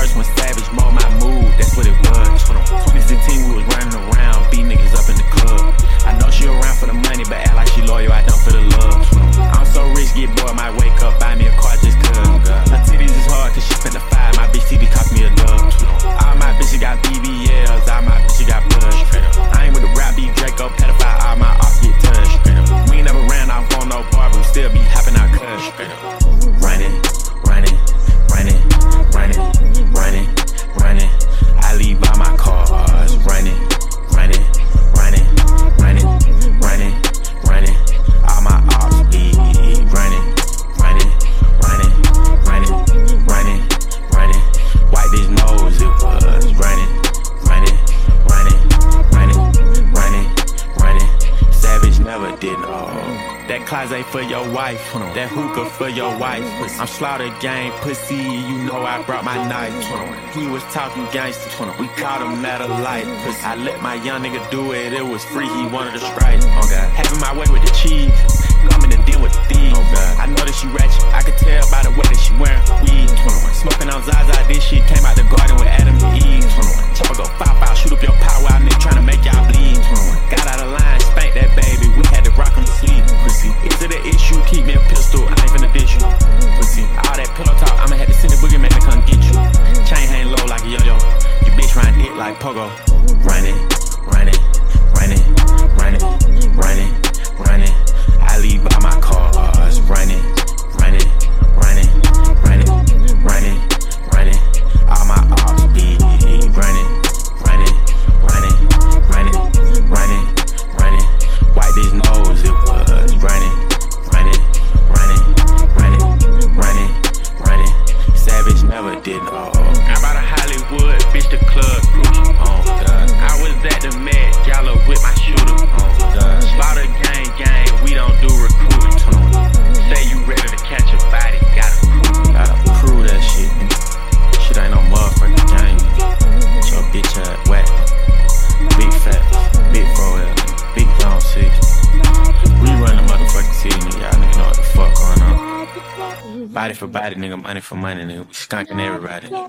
first when Savage mowed my mood, that's what it was. 2016 we was running around, beat niggas up in the club. I know she around for the money, but act like she loyal, I don't for the love. I'm so rich, get bored, might wake up, buy me a car just cuz. Her titties is hard cause she spent the 5, my bitch TD cost me a dub. All my bitches got BBLs, all my bitches got blood. I ain't with the rap beat Draco, pedophile, all my ops get touched. We ain't never ran off on no bar, but we still be hopping out cuz. Running, running, running, running, running, running. I leave all my cars running, running, running, running, running, running. All my ops be running, running, running, running, running, running. Wipe his nose, it was running, running, running, running, running, running. Savage never did no. That closet for your wife, that hookah for your wife. I'm slaughter gang, pussy, you know I brought my knife. He was talking gangster, we caught him at a light. I let my young nigga do it, it was free, he wanted a strike. Having my way with the cheese, coming to deal with the thieves. I know that she ratchet, I could tell by the way that she wearing weed. Smoking on Zaza, this shit came out the garden with Adam and Eve. Chopper go pop out, shoot up your power out, nigga tryna make y'all bleed. Got out of line, spanked that baby, we had to rock him to sleep. Is it an issue? Keep me a pistol, I ain't finna ditch you. Pussy, all that pillow talk, I'ma have to send the boogeyman to come get you. Chain hang low like a yo-yo, you bitch ride dick like pogo. Running, running, running, running, running, running. I leave all my cars running, running, running, running, running, running. All my ops be running, running, running, running, running, running. Wipe his nose, it was running, running, running, running, running, running. Savage never did no. I'm out of Hollywood, bitch, the club cruise. Oh God. I was at the Met Gala with my shooter. Oh God. Slaughter gang, we don't do recruiting. Say you ready to catch a body, gotta prove that shit. Shit ain't no motherfucking game. Your bitch ass whack. Big fat, big 4L, big long 6. We run the motherfucking city, nigga. Y'all nigga know what the fuck going on. Body for body, nigga. Money for money, nigga. We skunking everybody.